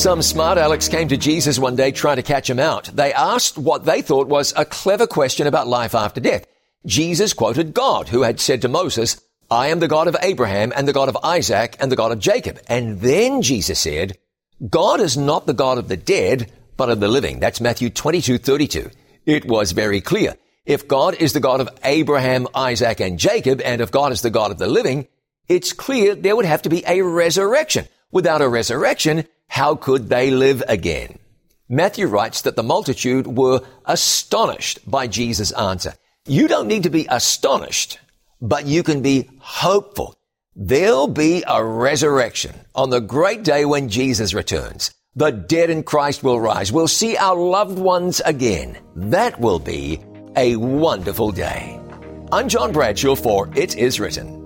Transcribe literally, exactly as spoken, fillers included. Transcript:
Some smart alecks came to Jesus one day trying to catch him out. They asked what they thought was a clever question about life after death. Jesus quoted God, who had said to Moses, "I am the God of Abraham and the God of Isaac and the God of Jacob." And then Jesus said, "God is not the God of the dead, but of the living." That's Matthew twenty-two thirty-two. It was very clear. If God is the God of Abraham, Isaac, and Jacob, and if God is the God of the living, it's clear there would have to be a resurrection. Without a resurrection, how could they live again? Matthew writes that the multitude were astonished by Jesus' answer. You don't need to be astonished, but you can be hopeful. There'll be a resurrection on the great day when Jesus returns. The dead in Christ will rise. We'll see our loved ones again. That will be a wonderful day. I'm John Bradshaw for It Is Written.